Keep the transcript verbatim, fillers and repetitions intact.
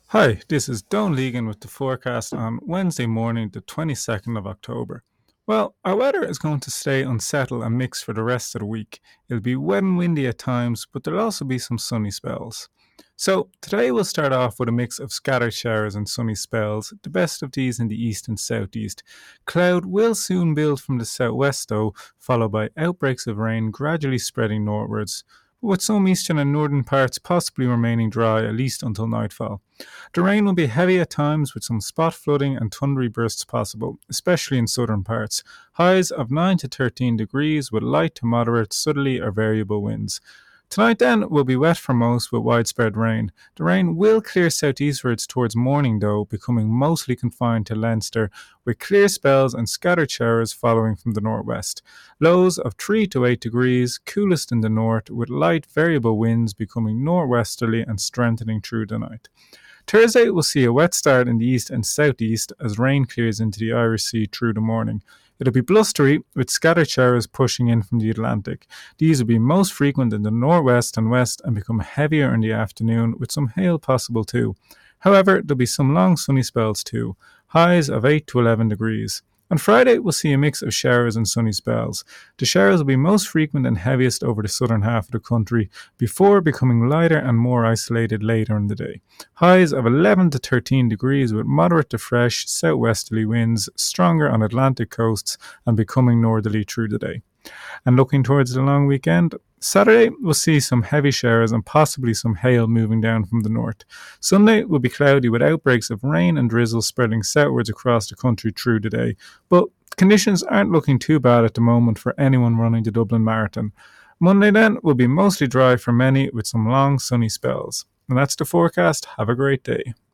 Hi, this is Don Legan with the forecast on Wednesday morning, the twenty-second of October. Well, our weather is going to stay unsettled and mixed for the rest of the week. It'll be wet and windy at times, but there'll also be some sunny spells. So, today we'll start off with a mix of scattered showers and sunny spells, the best of these in the east and southeast. Cloud will soon build from the southwest though, followed by outbreaks of rain gradually spreading northwards, with some eastern and northern parts possibly remaining dry at least until nightfall. The rain will be heavy at times with some spot flooding and thundery bursts possible, especially in southern parts. Highs of nine to thirteen degrees with light to moderate southerly or variable winds. Tonight then will be wet for most with widespread rain. The rain will clear southeastwards towards morning though, becoming mostly confined to Leinster, with clear spells and scattered showers following from the northwest. Lows of three to eight degrees, coolest in the north, with light variable winds becoming northwesterly and strengthening through the night. Thursday will see a wet start in the east and southeast as rain clears into the Irish Sea through the morning. It'll be blustery with scattered showers pushing in from the Atlantic. These will be most frequent in the northwest and west and become heavier in the afternoon with some hail possible too. However, there'll be some long sunny spells too, highs of eight to eleven degrees. On Friday, we'll see a mix of showers and sunny spells. The showers will be most frequent and heaviest over the southern half of the country before becoming lighter and more isolated later in the day. Highs of eleven to thirteen degrees with moderate to fresh southwesterly winds, stronger on Atlantic coasts and becoming northerly through the day. And looking towards the long weekend, Saturday we'll see some heavy showers and possibly some hail moving down from the north. Sunday will be cloudy with outbreaks of rain and drizzle spreading southwards across the country through the day, but conditions aren't looking too bad at the moment for anyone running the Dublin Marathon. Monday then will be mostly dry for many with some long sunny spells. And that's the forecast. Have a great day.